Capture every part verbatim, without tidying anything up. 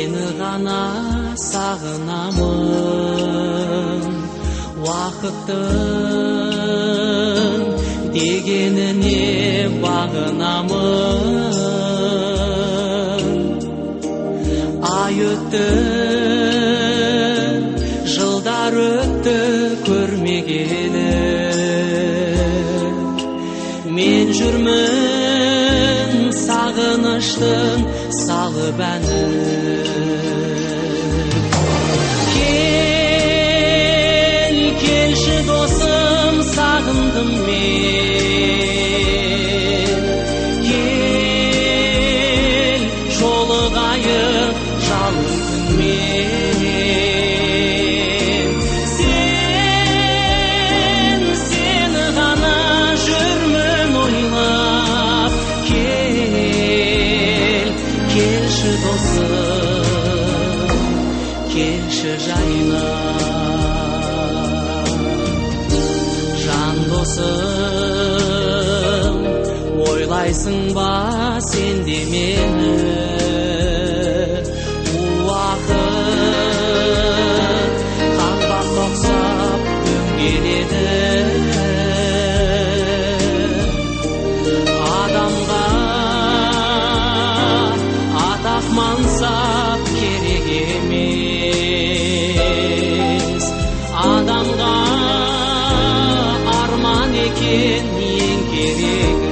Сені ғана сағынамын, уақыттың дегеніне бағынамын. Ай өтті, жылдар өтті көрмегелі, мен жүрмін сағыныштың салып әні. Кел, келші досым, сағындым мен. Кел, жолығайық жалын күнмен. Сен, сені ғана жүрмін ойлап. Кел, келші досым, келші жайна. Жан досым, ойлайсың ба сен де мені? Уақыт қаңбақ тоқсап дөңгеледі, адамға атақ мансап керек емес, адамға арман екен ең керегі.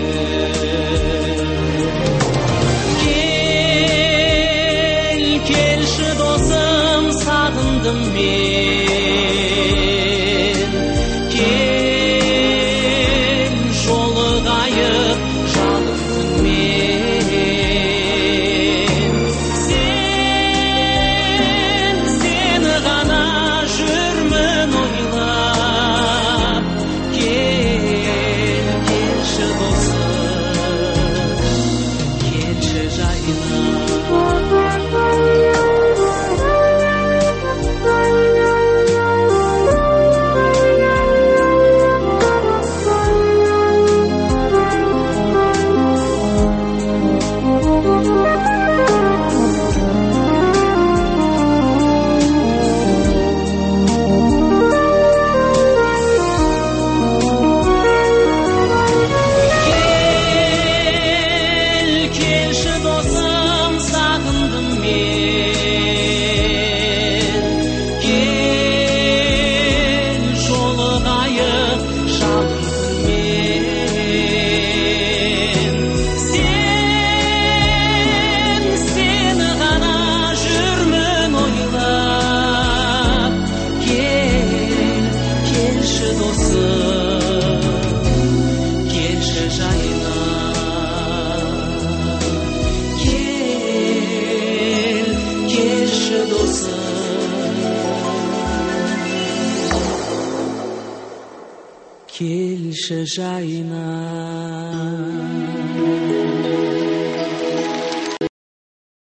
Кел, келші досым, сағындым мен. Кел, жолығайық жалын күнмен. Сен, сені ғана жүрмін ойлап. Кел, келші досым, келші жайна. Келші жайна.